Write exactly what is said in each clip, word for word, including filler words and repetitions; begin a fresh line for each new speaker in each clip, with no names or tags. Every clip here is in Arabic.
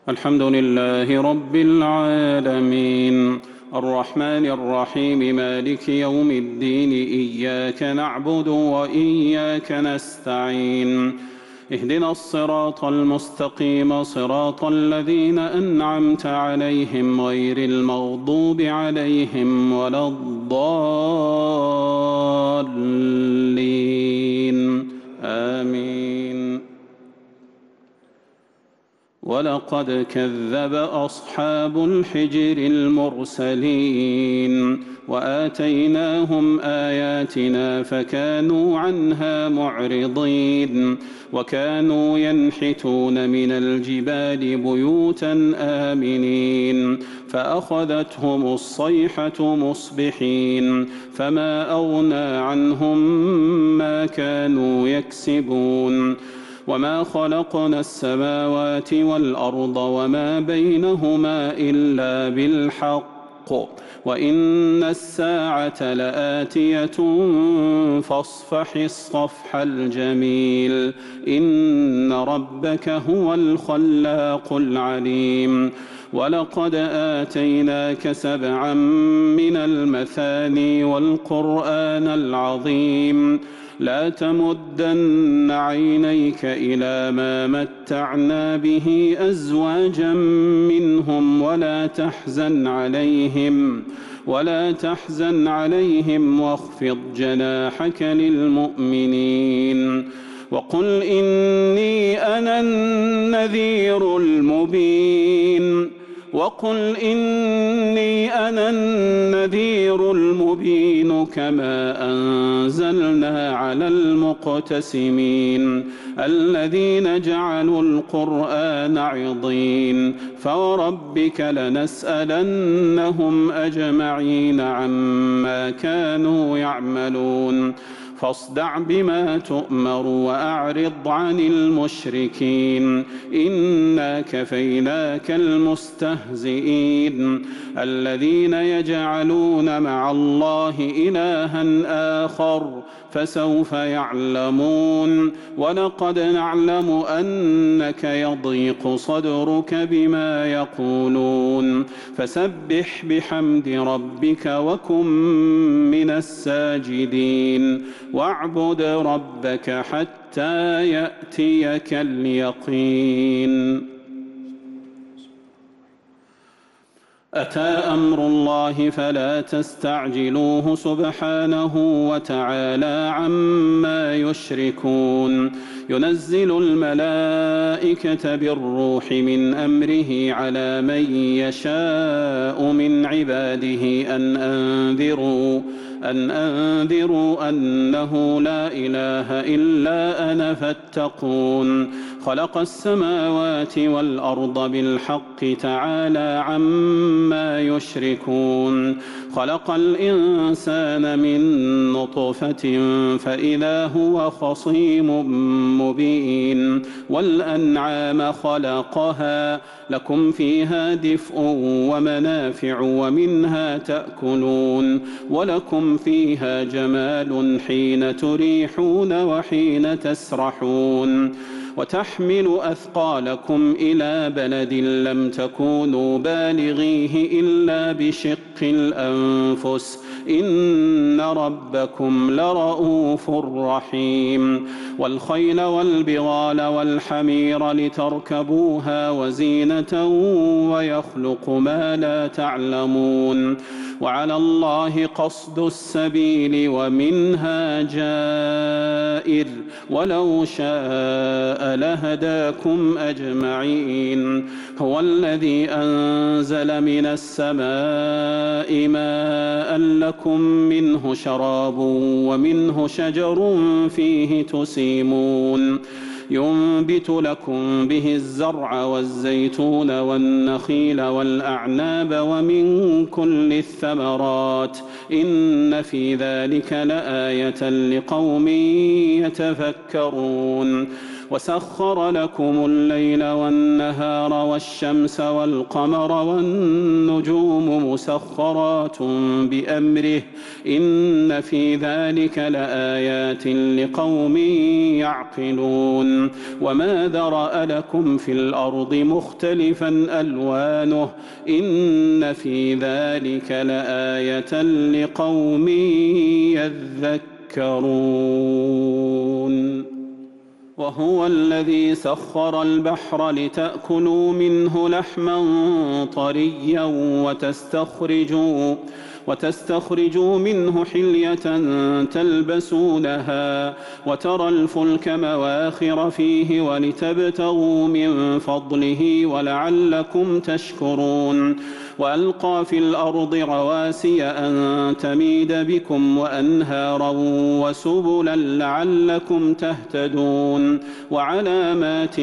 الحمد لله رب العالمين الرحمن الرحيم مالك يوم الدين إياك نعبد وإياك نستعين اهدنا الصراط المستقيم صراط الذين أنعمت عليهم غير المغضوب عليهم ولا الضالين آمين. ولقد كذب أصحاب الحجر المرسلين وآتيناهم آياتنا فكانوا عنها معرضين وكانوا ينحتون من الجبال بيوتا آمنين فأخذتهم الصيحة مصبحين فما أغنى عنهم ما كانوا يكسبون وما خلقنا السماوات والأرض وما بينهما إلا بالحق وإن الساعة لآتية فاصفح الصفح الجميل إن ربك هو الخلاق العليم. ولقد آتيناك سبعا من المثاني والقرآن العظيم لا تمدن عينيك إلى ما متعنا به أزواجا منهم ولا تحزن عليهم ولا تحزن عليهم واخفض جناحك للمؤمنين وقل إني أنا النذير المبين وقل إني أنا النذير المبين كما أنزلنا على المقتسمين الذين جعلوا القرآن عضين فوربك لنسألنهم أجمعين عما كانوا يعملون فاصدع بما تؤمر وأعرض عن المشركين إنا كفيناك المستهزئين الذين يجعلون مع الله إلها آخر فسوف يعلمون ولقد نعلم أنك يضيق صدرك بما يقولون فسبح بحمد ربك وكن من الساجدين واعبد ربك حتى يأتيك اليقين. أتى أمر الله فلا تستعجلوه سبحانه وتعالى عما يشركون ينزل الملائكة بالروح من أمره على من يشاء من عباده أن أنذروا أن أنذروا أنه لا إله إلا أنا فاتقون خلق السماوات والأرض بالحق تعالى عما يشركون خلق الإنسان من نطفة فإذا هو خصيم مبين والأنعام خلقها لكم فيها دفء ومنافع ومنها تأكلون ولكم فيها جمال حين تريحون وحين تسرحون وتحمل أثقالكم إلى بلد لم تكونوا بالغيه إلا بشق الأنفس إن ربكم لرؤوف رحيم والخيل والبغال والحمير لتركبوها وزينة ويخلق ما لا تعلمون وعلى الله قصد السبيل ومنها جائر ولو شاء لهداكم أجمعين هو الذي أنزل من السماء ماء لكم منه شراب ومنه شجر فيه تسيمون ينبت لكم به الزرع والزيتون والنخيل والأعناب ومن كل الثمرات إن في ذلك لآية لقوم يتفكرون وسخر لكم الليل والنهار والشمس والقمر والنجوم مسخرات بأمره إن في ذلك لآيات لقوم يعقلون وما ذرأ لكم في الأرض مختلفا ألوانه إن في ذلك لآية لقوم يذكرون وهو الذي سخر البحر لتأكلوا منه لحما طريا وتستخرجوا وتستخرجوا منه حلية تلبسونها وترى الفلك مواخر فيه ولتبتغوا من فضله ولعلكم تشكرون وألقى في الأرض رواسي أن تميد بكم وأنهارا وسبلا لعلكم تهتدون وعلامات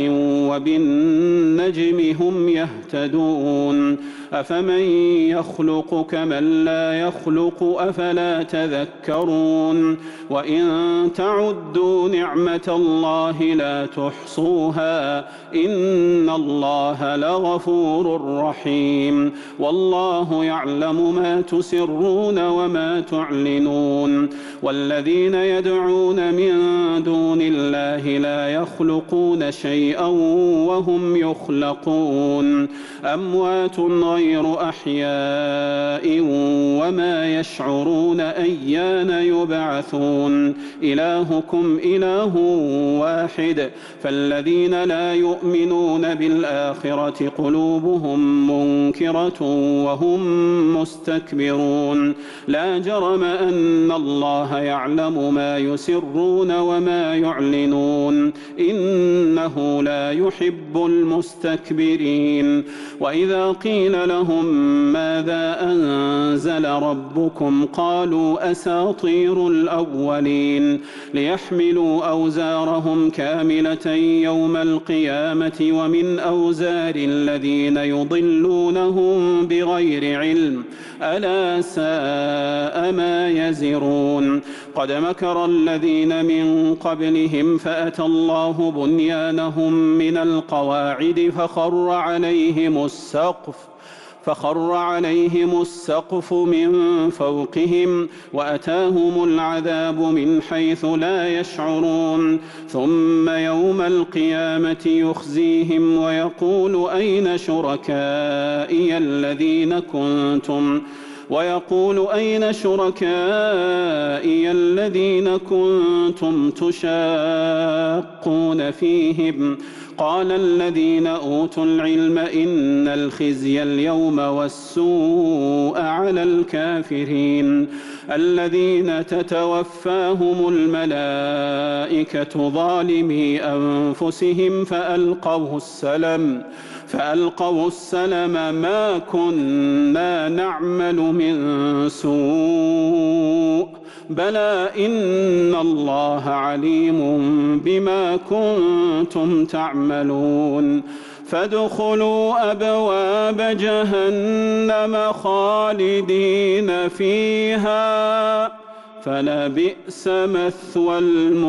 وبالنجم هم يهتدون أفمن يخلق كمن لا يخلق أفلا تذكرون وإن تعدوا نعمة الله لا تحصوها إن الله لغفور رحيم والله يعلم ما تسرون وما تعلنون والذين يدعون من دون الله لا يخلقون شيئا وهم يخلقون أموات غير أحياء وما يشعرون أيان يبعثون إلهكم إله واحد فالذين لا يؤمنون بالآخرة قلوبهم منكرة وهم مستكبرون لا جرم أن الله يعلم ما يسرون وما يعلنون إنه لا يحب المستكبرين وإذا قيل لهم ماذا أنزل ربكم قالوا أساطير الأولين ليحملوا أوزارهم كاملة يوم القيامة ومن أوزار الذين يضلونهم بغير علم ألا ساء ما يزرون قد مكر الذين من قبلهم فأتى الله بنيانهم من القواعد فخر عليهم السقف فخر عليهم السقف من فوقهم وأتاهم العذاب من حيث لا يشعرون ثم يوم القيامة يخزيهم ويقول أين شركائي الذين كنتم ويقول أين شركائي الذين كنتم تشاقون فيهم قال الذين أوتوا العلم إن الخزي اليوم والسوء على الكافرين الذين تتوفاهم الملائكة ظالمي أنفسهم فألقوا السلم فألقوا السلم ما كنا نعمل من سوء بلى إن الله عليم بما كنتم تعملون فادخلوا أبواب جهنم خالدين فيها فلبئس مثوى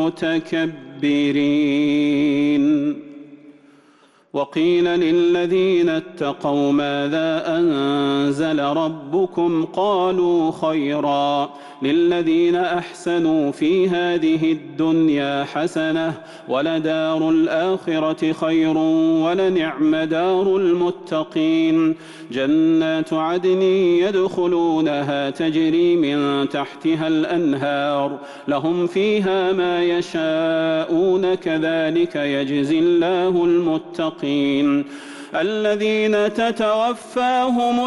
المتكبرين وقيل للذين اتقوا ماذا أنزل ربكم قالوا خيرا للذين أحسنوا في هذه الدنيا حسنة ولدار الآخرة خير ولنعم دار المتقين جنات عدن يدخلونها تجري من تحتها الأنهار لهم فيها ما يشاءون كذلك يجزي الله المتقين الذين تتوفاهم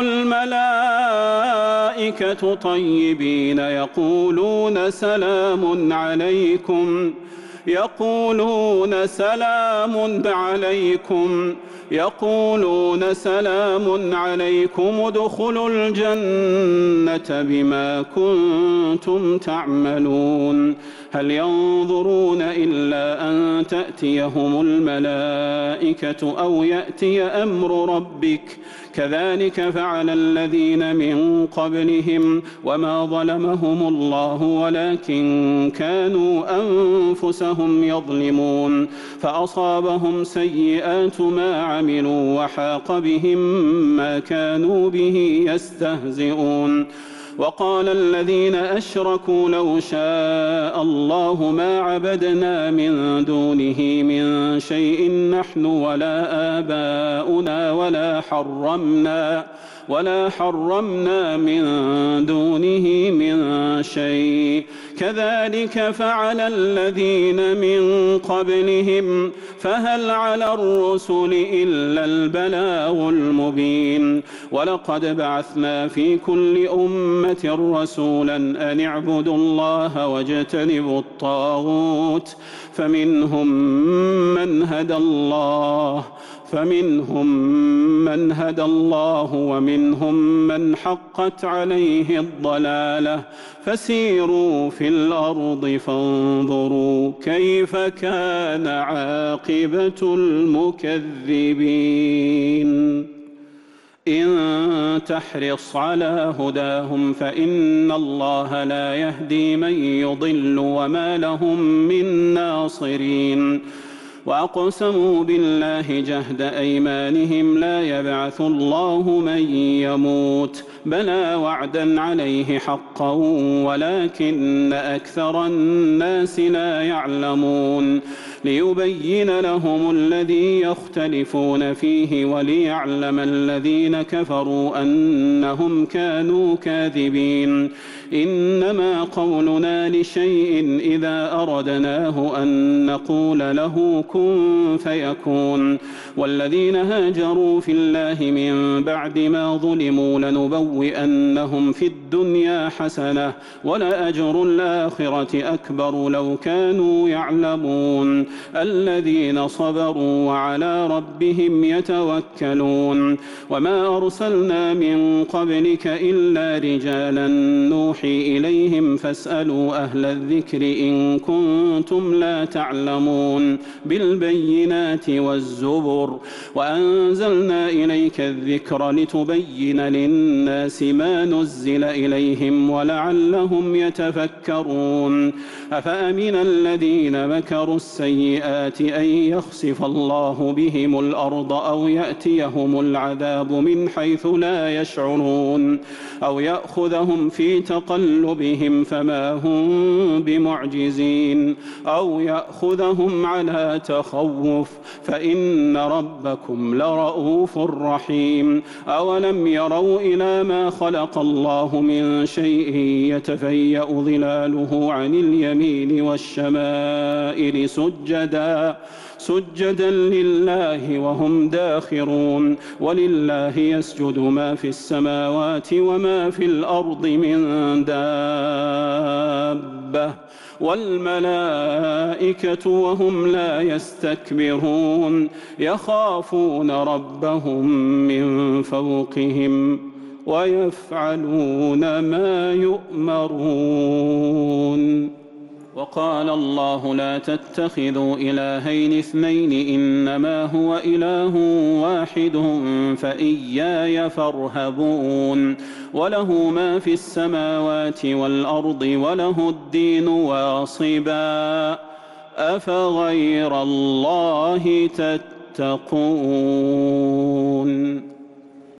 الملائكة طيبين يقولون سلام عليكم يقولون سلام عليكم يقولون سلام عليكم ادخلوا الجنة بما كنتم تعملون هل ينظرون إلا أن تأتيهم الملائكة أو يأتي أمر ربك كذلك فعل الذين من قبلهم وما ظلمهم الله ولكن كانوا أنفسهم يظلمون فأصابهم سيئات ما عملوا وحاق بهم ما كانوا به يستهزئون وقال الذين أشركوا لو شاء الله ما عبدنا من دونه من شيء نحن ولا آباؤنا ولا حرمنا ولا حرمنا من دونه من شيء كذلك فعل الذين من قبلهم فهل على الرسل إلا البلاغ المبين ولقد بعثنا في كل أمة رسولا أن اعبدوا الله واجتنبوا الطاغوت فمنهم من هدى الله فمنهم من هدى الله ومنهم من حقت عليه الضلالة فسيروا في الأرض فانظروا كيف كان عاقبة المكذبين إن تحرص على هداهم فإن الله لا يهدي من يضل وما لهم من ناصرين وأقسموا بالله جهد أيمانهم لا يبعث الله من يموت بلى وعدا عليه حقا ولكن أكثر الناس لا يعلمون ليبين لهم الذي يختلفون فيه وليعلم الذين كفروا أنهم كانوا كاذبين إنما قولنا لشيء إذا أردناه أن نقول له كن فيكون والذين هاجروا في الله من بعد ما ظلموا لنبوئنهم في الدنيا حسنة ولأجر الآخرة أكبر لو كانوا يعلمون الذين صبروا وعلى ربهم يتوكلون وما أرسلنا من قبلك إلا رجالا نوحي إليهم فاسألوا أهل الذكر إن كنتم لا تعلمون بالبينات والزبر وأنزلنا إليك الذكر لتبين للناس ما نزل إليهم ولعلهم يتفكرون أفأمن الذين مكروا السيئات أن يخسف الله بهم الأرض أو يأتيهم العذاب من حيث لا يشعرون أو يأخذهم في تقلبهم فما هم بمعجزين أو يأخذهم على تخوف فإن ربكم لرؤوف رحيم أولم يروا إلى ما خلق الله من شيء يتفيأ ظلاله عن اليمين والشمائل سجدا سجدا لله وهم داخرون ولله يسجد ما في السماوات وما في الأرض من دابة والملائكة وهم لا يستكبرون يخافون ربهم من فوقهم ويفعلون ما يؤمرون وقال الله لا تتخذوا إلهين اثنين إنما هو إله واحد فإياي فارهبون وله ما في السماوات والأرض وله الدين واصبا أفغير الله تتقون